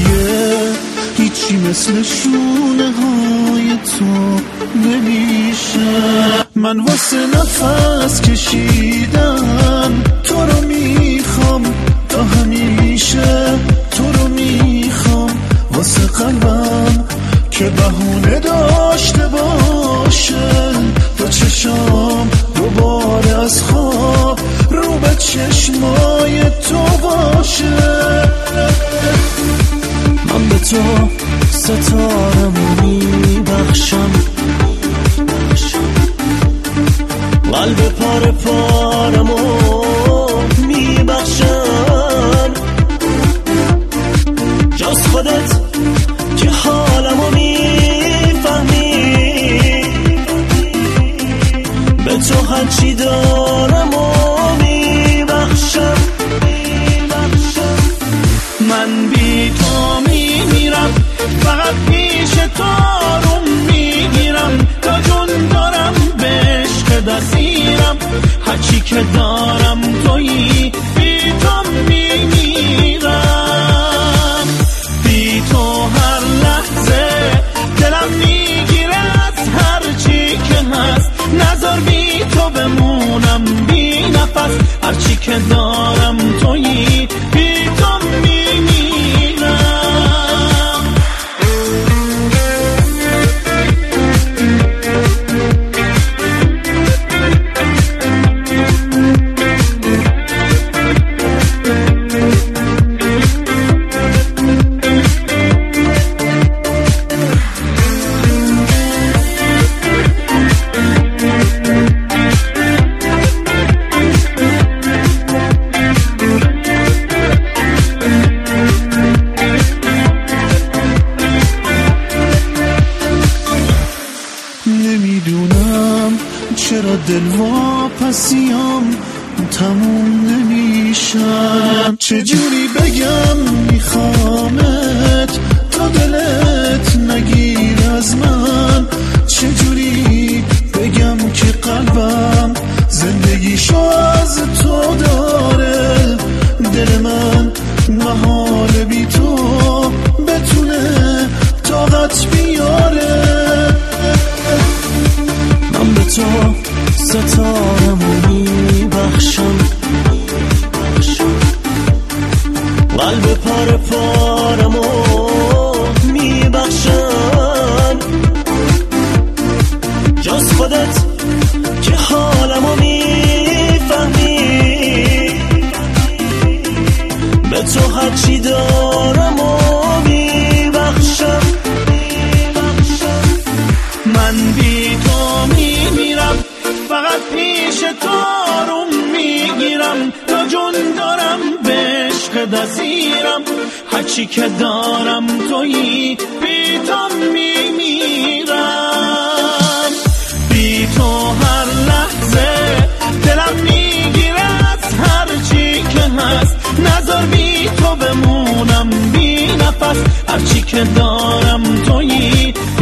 دیگه هیچی مثل شونه های تو نمیشه. من واسه نفس کشیدن تو رو میخوام تا همیشه، تو رو میخوام واسه قلبم که بهونه داشته باشه، تا چشام دوباره از خواب رو به چشمای تو باشه. من به تو ستارمو میبخشم، قلب پاره پارمو میبخشم، جز خودت که حالمو میفهمی، به تو هرچی دارم و میبخشم. من بی تو میمیرم، فقط پیش تو رو میگیرم، تا جون دارم به عشق دستیرم، هرچی که دارم تویی، بی تو میمیرم. بی تو هر لحظه دلم میگیره از هرچی که هست، نذار بی تو بمونم بی نفس، هرچی که دارم تویی، بی تو میمیرم. نمیدونم چرا دل واپسیام تموم نمیشم، چجوری بگم میخوامت تا دلت نگیر از من، چجوری بگم که قلبم زندگیشو از تو داره، دل من محال بی تو بتونه طاقت بیاره. من به تو ستارمو میبخشم، قلب پاره پارمو میبخشم، جز خودت که حالمو میفهمی، به تو هرچی دارم و میبخشم. من بی تو میمیرم، فقط پیش تو رو میگیرم، تا جون دارم به عشق دستیرم، هرچی که دارم تویی، بی تو میمیرم. بی تو هر لحظه دلم میگیره از هرچی که هست، نذار بی تو بمونم بی نفس، هرچی که دارم تویی،